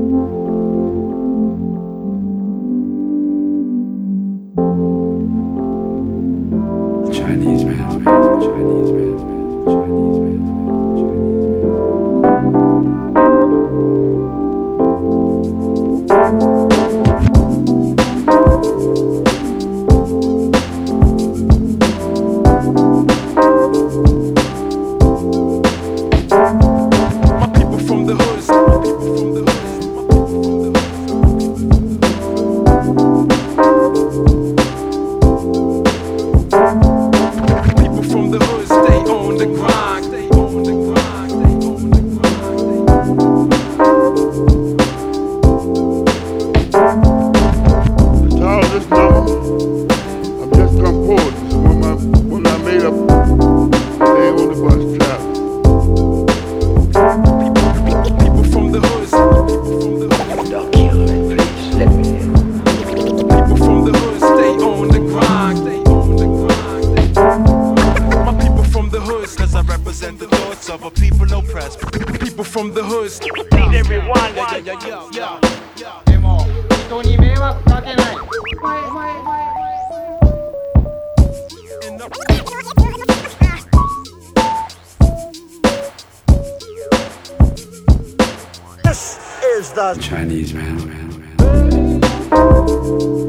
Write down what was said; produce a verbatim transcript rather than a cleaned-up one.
Chinese man, Chinese man, Chinese man, Chinese man. My people from the hoods, my people from the hoods, my people from the hoods, stay on the grind, stay on the grind, stay on the grind. To all this number, I'm just composed. This is when, my, when I made up Day on the Bus travel. People from the hoods, people from the hoods. Don't kill me, please. Let me in. People from the hoods, stay on the grind, stay on the grind, stay on the grind. My people from the hoods, Cause I represent the thoughts of a people oppressed. people from the hoods. Need everyone. Yeah, yeah, yeah, yeah, yeah. でも人に迷惑かけない。 This is the Chinese man, man, man.